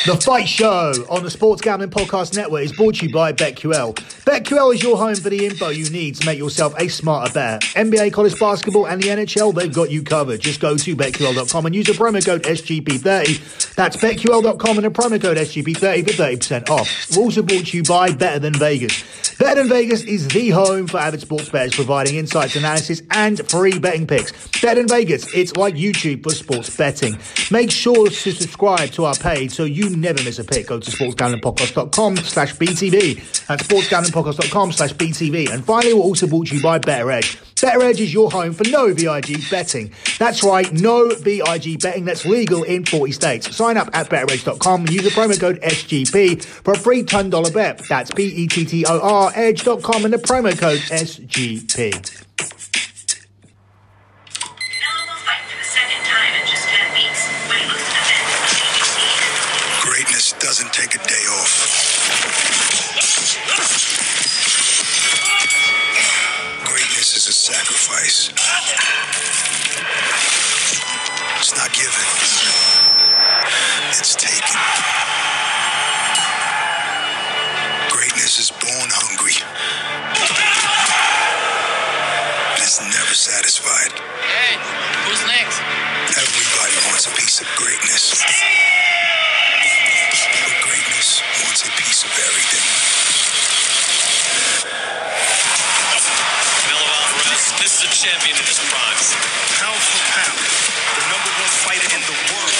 The Fight Show on the Sports Gambling Podcast Network is brought to you by BetQL. BetQL is your home for the info you need to make yourself a smarter bet. NBA, college basketball and the NHL, they've got you covered. Just go to BetQL.com and use the promo code SGP30. That's BetQL.com and the promo code SGP30 for 30% off. We're also brought to you by Better Than Vegas. Better Than Vegas is the home for avid sports bettors, providing insights, analysis and free betting picks. Better Than Vegas, it's like YouTube for sports betting. Make sure to subscribe to our page so you never miss a pick. Go to sportsgamblingpodcast.com/BTV. That's sportsgamblingpodcast.com/BTV. And finally, we're also brought to you by Better Edge. Better Edge is your home for no VIG betting. That's right, no VIG betting that's legal in 40 states. Sign up at betteredge.com and use the promo code SGP for a free $10 bet. That's BETTOR edge.com and the promo code SGP. Greatness doesn't take a day off. Greatness is a sacrifice. It's not given. It's taken. Greatness is born hungry. And it's never satisfied. Hey, who's next? Everybody wants a piece of greatness. But greatness wants a piece of everything. Canelo Alvarez, this is a champion in his prime. Pound for pound, the number one fighter in the world.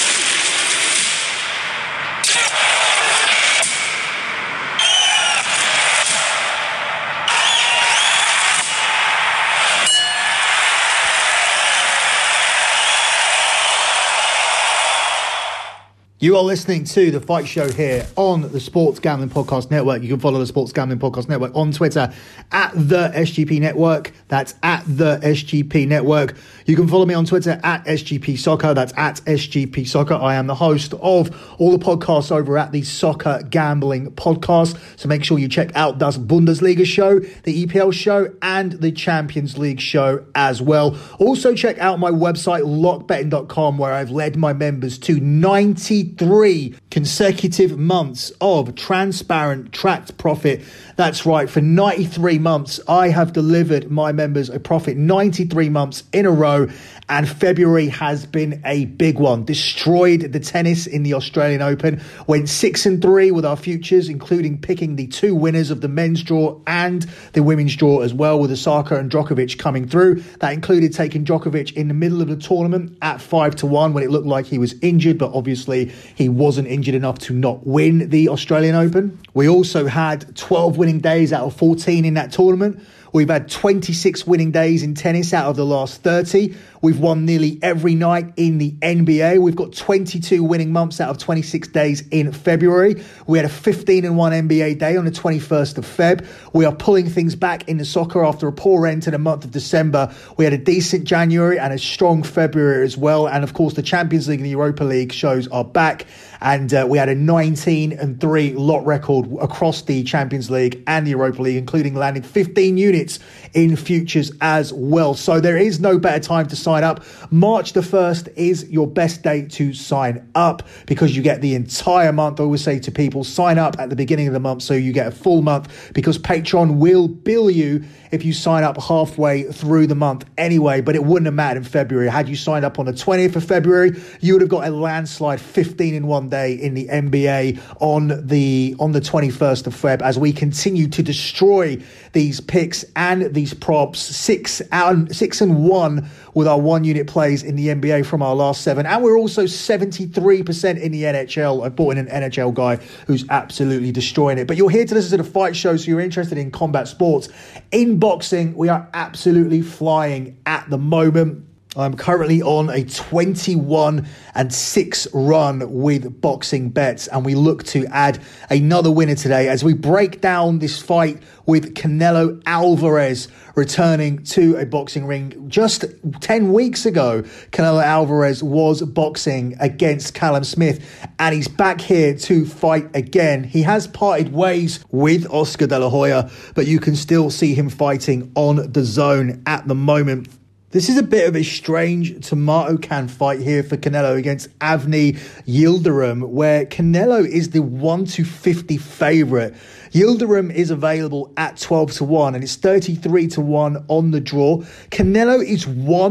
You are listening to The Fight Show here on the Sports Gambling Podcast Network. You can follow the Sports Gambling Podcast Network on Twitter at the SGP Network. That's at the SGP Network. You can follow me on Twitter at SGP Soccer. That's at SGP Soccer. I am the host of all the podcasts over at the Soccer Gambling Podcast. So make sure you check out Das Bundesliga show, the EPL show, and the Champions League show as well. Also check out my website, lockbetting.com, where I've led my members to 93 consecutive months of transparent tracked profit. That's right, for 93 months, I have delivered my members a profit 93 months in a row, and February has been a big one. Destroyed the tennis in the Australian Open, went 6-3 with our futures, including picking the two winners of the men's draw and the women's draw as well, with Osaka and Djokovic coming through. That included taking Djokovic in the middle of the tournament at 5-1 when it looked like he was injured, but obviously he wasn't injured enough to not win the Australian Open. We also had 12 winning days out of 14 in that tournament. We've had 26 winning days in tennis out of the last 30. We've won nearly every night in the NBA. We've got 22 winning months out of 26 days in February. We had a 15-1 NBA day on the 21st of Feb. We are pulling things back in the soccer after a poor end to the month of December. We had a decent January and a strong February as well. And of course, the Champions League and the Europa League shows are back. And we had a 19-3 lot record across the Champions League and the Europa League, including landing 15 units in futures as well. So there is no better time to sign up. March the 1st is your best date to sign up because you get the entire month. I always say to people, sign up at the beginning of the month so you get a full month, because Patreon will bill you if you sign up halfway through the month anyway, but it wouldn't have mattered in February. Had you signed up on the 20th of February, you would have got a landslide 15-1 day in the NBA on the 21st of Feb, as we continue to destroy these picks and these props. 6-1 with our 1 unit plays in the NBA from our last 7, and we're also 73% in the NHL. I brought in an NHL guy who's absolutely destroying it. But you're here to listen to The Fight Show, so you're interested in combat sports. In boxing, we are absolutely flying at the moment. I'm currently on a 21-6 run with boxing bets, and we look to add another winner today as we break down this fight with Canelo Alvarez returning to a boxing ring. Just 10 weeks ago, Canelo Alvarez was boxing against Callum Smith, and he's back here to fight again. He has parted ways with Oscar De La Hoya, but you can still see him fighting on the zone at the moment. This is a bit of a strange tomato can fight here for Canelo against Avni Yildirim, where Canelo is the 1-50 favourite. Yildirim is available at 12-1 and it's 33-1 on the draw. Canelo is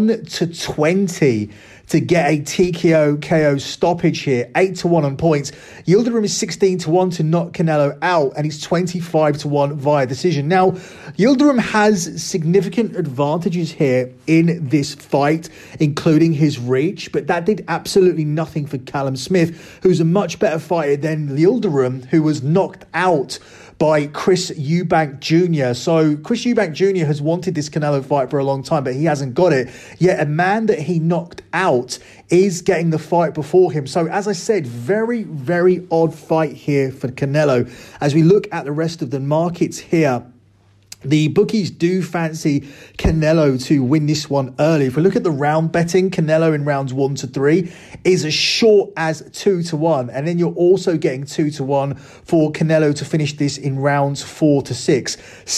1-20 to get a TKO KO stoppage here, 8-1 on points. Yildirim is 16-1 to knock Canelo out, and he's 25-1 via decision. Now, Yildirim has significant advantages here in this fight, including his reach, but that did absolutely nothing for Callum Smith, who's a much better fighter than Yildirim, who was knocked out by Chris Eubank Jr. So Chris Eubank Jr. has wanted this Canelo fight for a long time, but he hasn't got it. Yet a man that he knocked out is getting the fight before him. So as I said, very, very odd fight here for Canelo. As we look at the rest of the markets here, the bookies do fancy Canelo to win this one early. If we look at the round betting, Canelo in rounds 1-3 is as short as 2-1. And then you're also getting 2-1 for Canelo to finish this in rounds 4-6.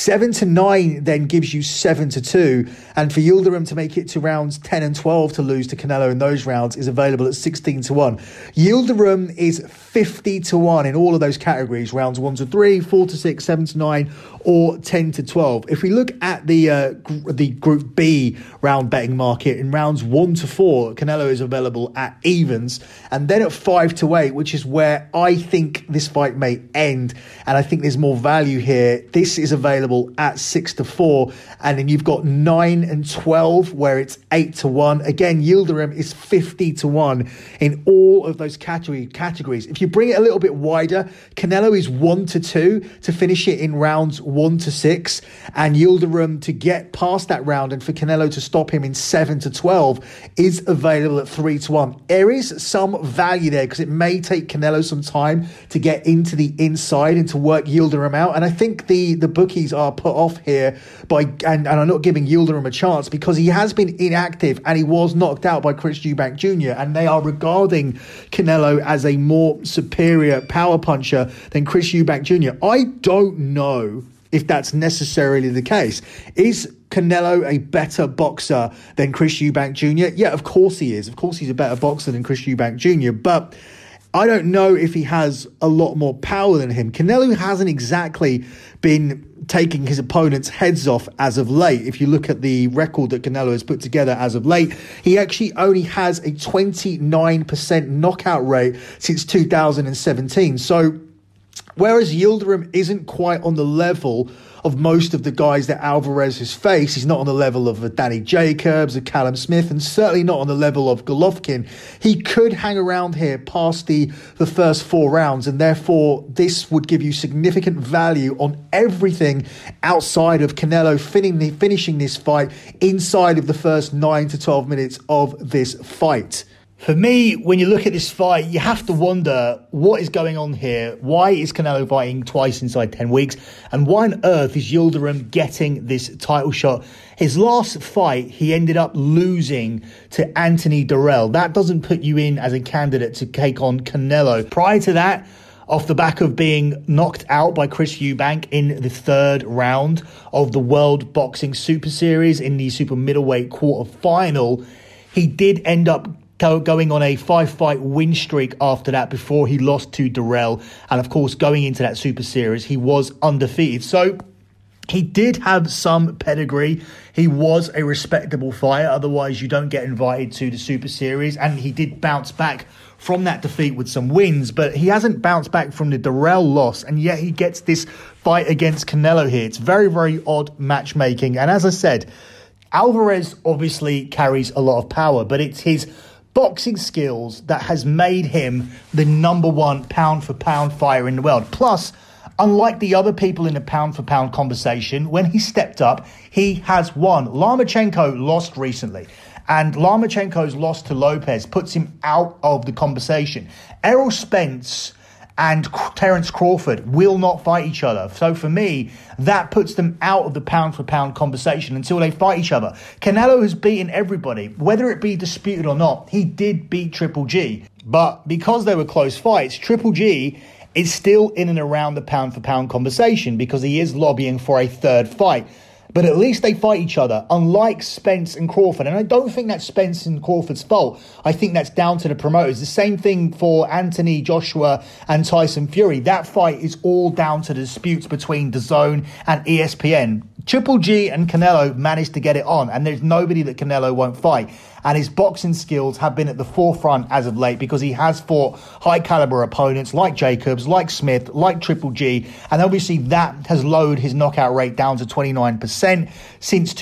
7-9 then gives you 7-2. And for Yildirim to make it to rounds 10 and 12 to lose to Canelo in those rounds is available at 16-1. Yildirim is 50-1 in all of those categories, rounds 1-3, 4-6, 7-9, or 10-12. If we look at the Group B round betting market, in rounds 1-4, Canelo is available at evens, and then at 5-8, which is where I think this fight may end, and I think there's more value here. This is available at 6-4, and then you've got 9 and 12, where it's 8-1. Again, Yildirim is 50-1 in all of those categories. If you bring it a little bit wider, Canelo is 1-2 to finish it in rounds 1-6, and Yildirim to get past that round and for Canelo to stop him in 7-12 is available at 3-1. There is some value there because it may take Canelo some time to get into the inside and to work Yildirim out, and I think the bookies are put off here by and are not giving Yildirim a chance because he has been inactive and he was knocked out by Chris Eubank Jr. and they are regarding Canelo as a more superior power puncher than Chris Eubank Jr. I don't know if that's necessarily the case. Is Canelo a better boxer than Chris Eubank Jr.? Yeah, of course he is. Of course he's a better boxer than Chris Eubank Jr., but I don't know if he has a lot more power than him. Canelo hasn't exactly been taking his opponent's heads off as of late. If you look at the record that Canelo has put together as of late, he actually only has a 29% knockout rate since 2017. So whereas Yildirim isn't quite on the level of most of the guys that Alvarez has faced, he's not on the level of Danny Jacobs, of Callum Smith, and certainly not on the level of Golovkin. He could hang around here past the first 4 rounds, and therefore this would give you significant value on everything outside of Canelo finishing this fight inside of the first 9 to 12 minutes of this fight. For me, when you look at this fight, you have to wonder what is going on here. Why is Canelo fighting twice inside 10 weeks? And why on earth is Yildirim getting this title shot? His last fight, he ended up losing to Anthony Dirrell. That doesn't put you in as a candidate to take on Canelo. Prior to that, off the back of being knocked out by Chris Eubank in the 3rd round of the World Boxing Super Series in the super middleweight quarterfinal, he did end up going on a 5-fight win streak after that before he lost to Dirrell. And of course, going into that Super Series, he was undefeated. So he did have some pedigree. He was a respectable fighter. Otherwise, you don't get invited to the Super Series. And he did bounce back from that defeat with some wins. But he hasn't bounced back from the Dirrell loss. And yet he gets this fight against Canelo here. It's very, very odd matchmaking. And as I said, Alvarez obviously carries a lot of power. But it's his boxing skills that has made him the #1 pound-for-pound fighter in the world. Plus, unlike the other people in the pound-for-pound conversation, when he stepped up, he has won. Lomachenko lost recently, and Lomachenko's loss to Lopez puts him out of the conversation. Errol Spence and Terence Crawford will not fight each other. So for me, that puts them out of the pound-for-pound conversation until they fight each other. Canelo has beaten everybody. Whether it be disputed or not, he did beat Triple G. But because they were close fights, Triple G is still in and around the pound-for-pound conversation because he is lobbying for a 3rd fight. But at least they fight each other, unlike Spence and Crawford. And I don't think that's Spence and Crawford's fault. I think that's down to the promoters. The same thing for Anthony Joshua and Tyson Fury. That fight is all down to the disputes between DAZN and ESPN. Triple G and Canelo managed to get it on, and there's nobody that Canelo won't fight. And his boxing skills have been at the forefront as of late because he has fought high-caliber opponents like Jacobs, like Smith, like Triple G. And obviously that has lowered his knockout rate down to 29% since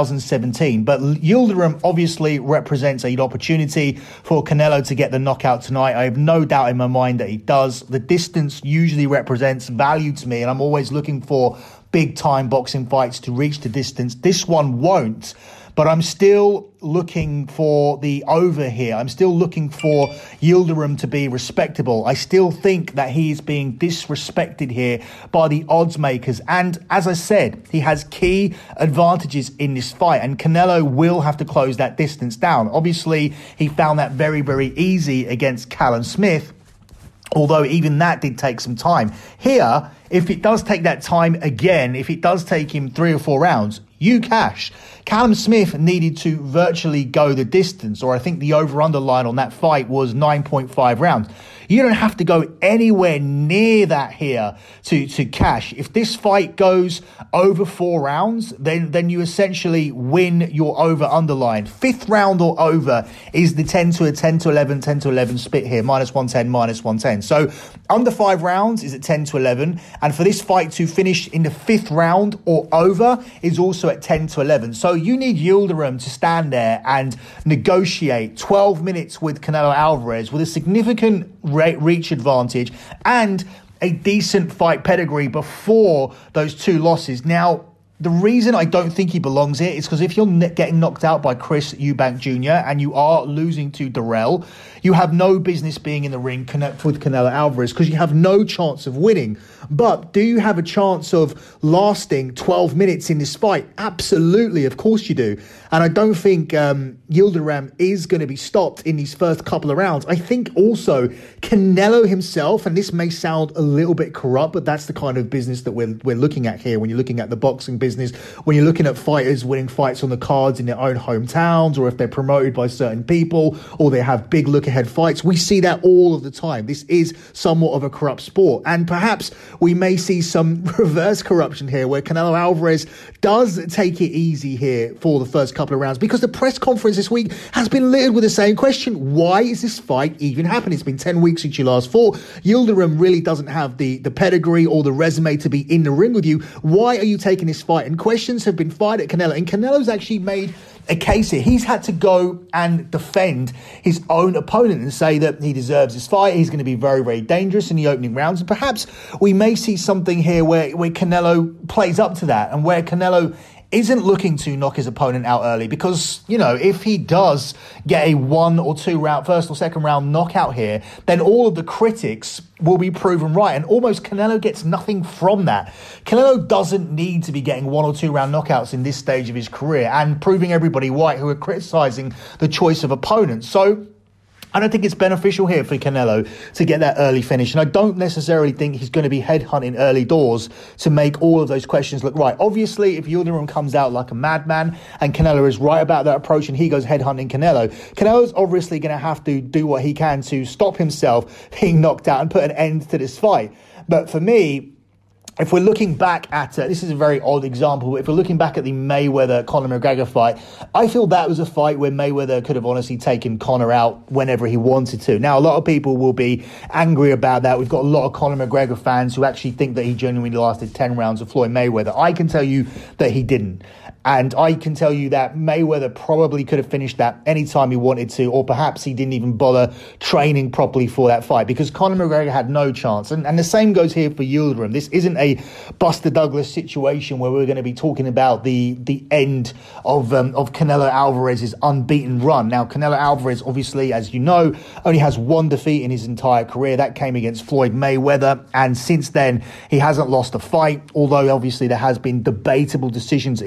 2017. But Yildirim obviously represents an opportunity for Canelo to get the knockout tonight. I have no doubt in my mind that he does. The distance usually represents value to me, and I'm always looking for big-time boxing fights to reach the distance. This one won't. But I'm still looking for the over here. I'm still looking for Yildirim to be respectable. I still think that he is being disrespected here by the odds makers. And as I said, he has key advantages in this fight. And Canelo will have to close that distance down. Obviously, he found that very, very easy against Callum Smith. Although even that did take some time. Here, if it does take that time again, if it does take him 3 or 4 rounds, you cash. Callum Smith needed to virtually go the distance, or I think the over-under line on that fight was 9.5 rounds. You don't have to go anywhere near that here to cash. If this fight goes over 4 rounds, then you essentially win your over-under line. 5th round or over is the 10 to 11, 10 to 11 split here, -110, -110. So under 5 rounds is at 10 to 11. And for this fight to finish in the 5th round or over is also at 10 to 11. So you need Yildirim to stand there and negotiate 12 minutes with Canelo Alvarez with a significant reach advantage and a decent fight pedigree before those 2 losses. Now, the reason I don't think he belongs here is because if you're getting knocked out by Chris Eubank Jr. and you are losing to Darrell, you have no business being in the ring with Canelo Alvarez because you have no chance of winning. But do you have a chance of lasting 12 minutes in this fight? Absolutely, of course you do. And I don't think Yildirim is going to be stopped in these first couple of rounds. I think also Canelo himself, and this may sound a little bit corrupt, but that's the kind of business that we're looking at here when you're looking at the boxing business, when you're looking at fighters winning fights on the cards in their own hometowns, or if they're promoted by certain people, or they have big look-ahead fights. We see that all of the time. This is somewhat of a corrupt sport. And perhaps we may see some reverse corruption here where Canelo Alvarez does take it easy here for the first couple of rounds, because the press conference this week has been littered with the same question. Why is this fight even happening? It's been 10 weeks since you last fought. Yildirim really doesn't have the pedigree or the resume to be in the ring with you. Why are you taking this fight? And questions have been fired at Canelo, and Canelo's actually made a case here. He's had to go and defend his own opponent and say that he deserves this fight. He's going to be very, very dangerous in the opening rounds. And perhaps we may see something here where Canelo plays up to that, and where Canelo isn't looking to knock his opponent out early, because, you know, if he does get a 1 or 2 round, first or second round knockout here, then all of the critics will be proven right. And almost Canelo gets nothing from that. Canelo doesn't need to be getting 1 or 2 round knockouts in this stage of his career and proving everybody right who are criticizing the choice of opponents. So I don't think it's beneficial here for Canelo to get that early finish. And I don't necessarily think he's going to be headhunting early doors to make all of those questions look right. Obviously, if Yildirim comes out like a madman and Canelo is right about that approach and he goes headhunting Canelo's obviously going to have to do what he can to stop himself being knocked out and put an end to this fight. But for me, if we're looking back at, this is a very odd example, but if we're looking back at the Mayweather-Conor McGregor fight, I feel that was a fight where Mayweather could have honestly taken Conor out whenever he wanted to. Now, a lot of people will be angry about that. We've got a lot of Conor McGregor fans who actually think that he genuinely lasted 10 rounds of Floyd Mayweather. I can tell you that he didn't. And I can tell you that Mayweather probably could have finished that anytime he wanted to, or perhaps he didn't even bother training properly for that fight, because Conor McGregor had no chance. And the same goes here for Yildirim. This isn't a Buster Douglas situation where we're going to be talking about the end of Canelo Alvarez's unbeaten run. Now, Canelo Alvarez, obviously, as you know, only has 1 defeat in his entire career. That came against Floyd Mayweather. And since then, he hasn't lost a fight, although obviously there has been debatable decisions against Triple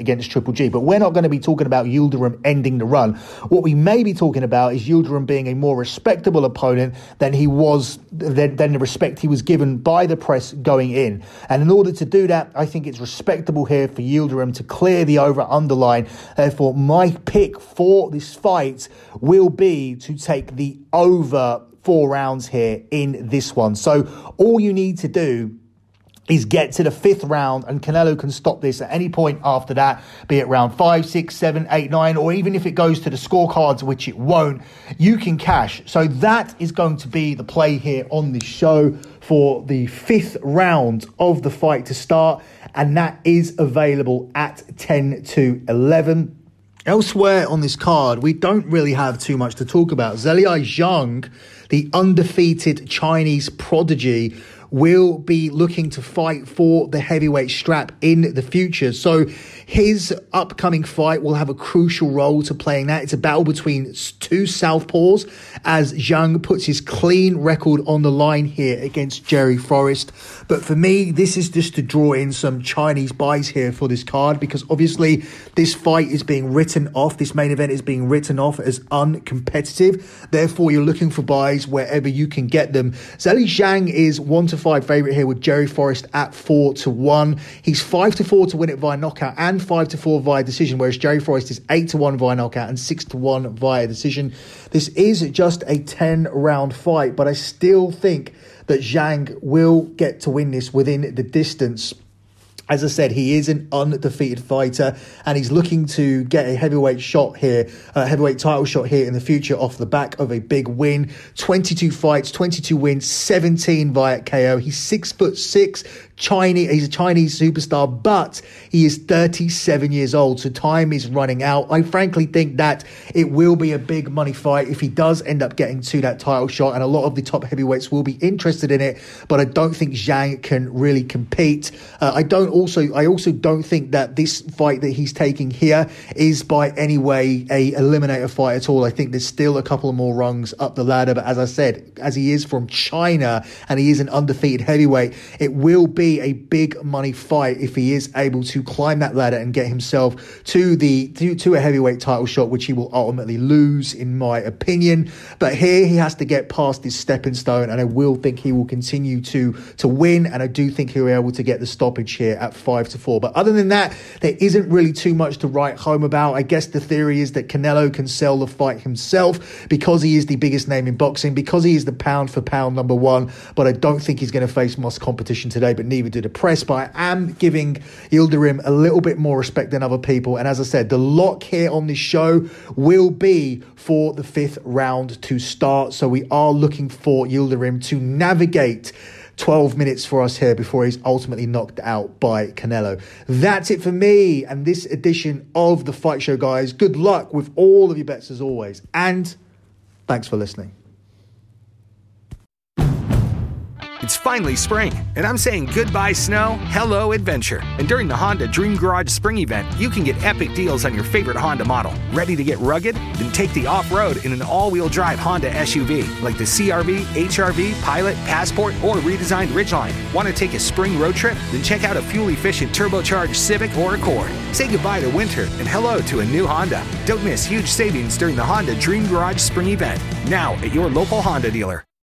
Triple G. But we're not going to be talking about Yildirim ending the run. What we may be talking about is Yildirim being a more respectable opponent than he was, than the respect he was given by the press going in. And in order to do that, I think it's respectable here for Yildirim to clear the over-under line. Therefore, my pick for this fight will be to take the over 4 rounds here in this one. So all you need to do is get to the 5th round, and Canelo can stop this at any point after that, be it round 5, 6, 7, 8, 9, or even if it goes to the scorecards, which it won't, you can cash. So that is going to be the play here on this show for the 5th round of the fight to start, and that is available at 10 to 11. Elsewhere on this card, we don't really have too much to talk about. Zhilei Zhang, the undefeated Chinese prodigy, will be looking to fight for the heavyweight strap in the future. So his upcoming fight will have a crucial role to play in that. It's a battle between two southpaws as Zhang puts his clean record on the line here against Jerry Forrest. But for me, this is just to draw in some Chinese buys here for this card, because obviously this fight is being written off. This main event is being written off as uncompetitive. Therefore, you're looking for buys wherever you can get them. Zhilei Zhang is 1-5 favorite here with Jerry Forrest at 4-1. He's 5-4 to win it via knockout and 5-4 via decision, whereas Jerry Forrest is 8-1 via knockout and 6-1 via decision. This is just a 10-round fight, but I still think that Zhang will get to win this within the distance. As I said, he is an undefeated fighter, and he's looking to get a heavyweight shot here, a heavyweight title shot here in the future off the back of a big win. 22 fights, 22 wins, 17 via KO. He's 6'6", Chinese. He's a Chinese superstar, but he is 37 years old, so time is running out. I frankly think that it will be a big money fight if he does end up getting to that title shot, and a lot of the top heavyweights will be interested in it, but I don't think Zhang can really compete. I also don't think that this fight that he's taking here is by any way a eliminator fight at all. I think there's still a couple more rungs up the ladder, but as I said, as he is from China and he is an undefeated heavyweight, it will be a big money fight if he is able to climb that ladder and get himself to a heavyweight title shot, which he will ultimately lose, in my opinion. But here he has to get past this stepping stone, and I will think he will continue to win, and I do think he'll be able to get the stoppage here at 5-4. But other than that, there isn't really too much to write home about. I guess the theory is that Canelo can sell the fight himself because he is the biggest name in boxing, because he is the pound for pound number one, but I don't think he's going to face much competition today, but neither do the press. But I am giving Yildirim a little bit more respect than other people, and as I said, the lock here on this show will be for the 5th round to start. So we are looking for Yildirim to navigate 12 minutes for us here before he's ultimately knocked out by Canelo. That's it for me and this edition of The Fight Show, guys. Good luck with all of your bets as always, and thanks for listening. It's finally spring, and I'm saying goodbye snow, hello adventure. And during the Honda Dream Garage Spring Event, you can get epic deals on your favorite Honda model. Ready to get rugged? Then take the off-road in an all-wheel drive Honda SUV, like the CR-V, HR-V, Pilot, Passport, or redesigned Ridgeline. Want to take a spring road trip? Then check out a fuel-efficient turbocharged Civic or Accord. Say goodbye to winter and hello to a new Honda. Don't miss huge savings during the Honda Dream Garage Spring Event, now at your local Honda dealer.